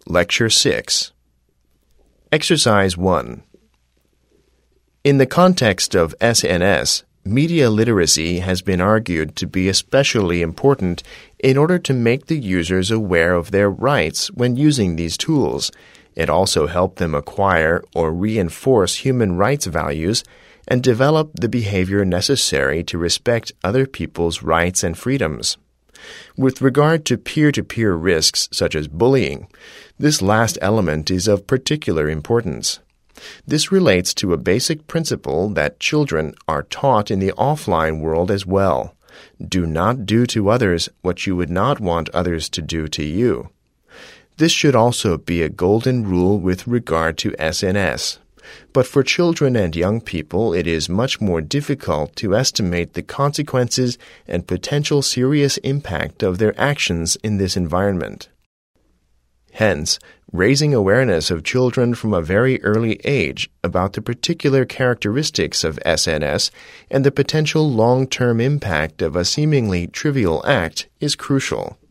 Lecture 6. Exercise 1. In the context of SNS, media literacy has been argued to be especially important in order to make the users aware of their rights when using these tools. It also helped them acquire or reinforce human rights values and develop the behavior necessary to respect other people's rights and freedoms. With regard to peer-to-peer risks such as bullying, this last element is of particular importance. This relates to a basic principle that children are taught in the offline world as well. Do not do to others what you would not want others to do to you. This should also be a golden rule with regard to SNS. But for children and young people, it is much more difficult to estimate the consequences and potential serious impact of their actions in this environment. Hence, raising awareness of children from a very early age about the particular characteristics of SNS and the potential long-term impact of a seemingly trivial act is crucial.